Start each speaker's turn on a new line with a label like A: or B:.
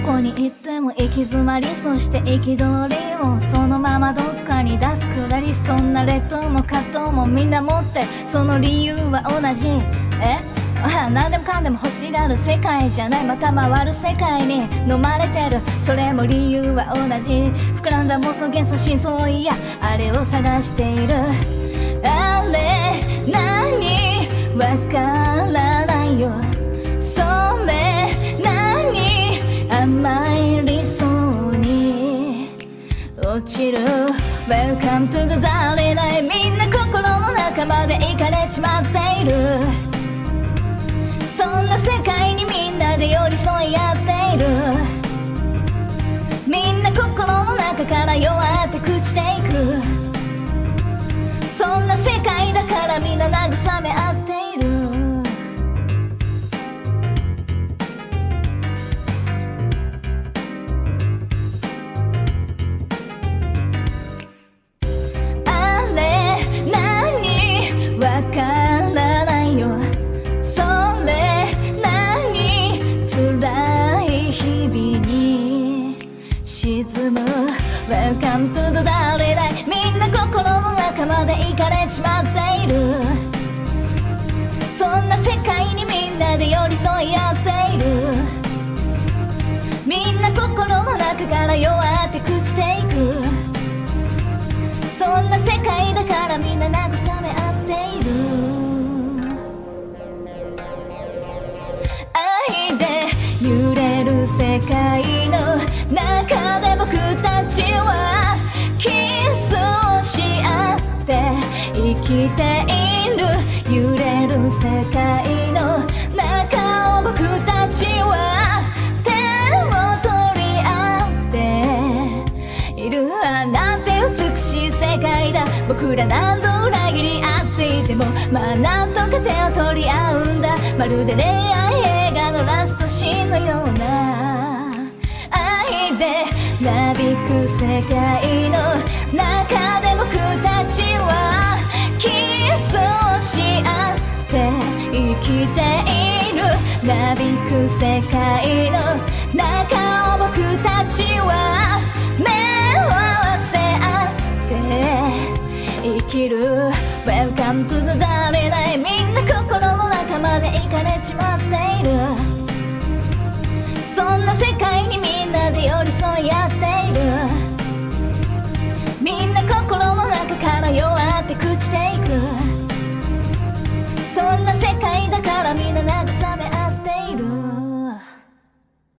A: こに行っても行き詰まり、そして憤りをそのままどっかに出すくだり、そんな劣等も葛藤もみんな持って、その理由は同じ。何でもかんでも欲しがる世界じゃない、また回る世界に飲まれてる、それも理由は同じ。膨らんだ妄想幻想真相、いやあれを探している。あれ何わからないよ、それ何甘い理想に落ちる。 Welcome to the dark night、 みんな心の中まで行かれちまっている。そんな世界にみんなで寄り添い合っている。みんな心の中から弱って朽ちていく。そんな世界だからみんな慰め合っている。あれ何わからないよ、それ何辛い日々に沈む。 Welcome to the dark night、 みんな心の中まで行かれちまっている。そんな世界にみんなで寄り添い合っている。みんな心の中から弱って朽ちていく。そんな世界だからみんな慰め合っている。愛で揺れる世界の中で僕たちはキスをし合って生きている。揺れる世界の中を僕たちは手を取り合っている。なんて美しい世界だ。僕ら何度裏切り合っていても、まあなんとか手を取り合うんだ。まるで恋愛映画のラストシーンのような愛でなびく世界の中で僕たちはキスをし合って生きている。なびく世界の中を僕たちは目を合わせ合って生きる。 Welcome to the dark night、 みんな心の中まで行かれちまっている。そんな世界にみんなで寄り添い合っている。みんな心の中から弱って朽ちていく。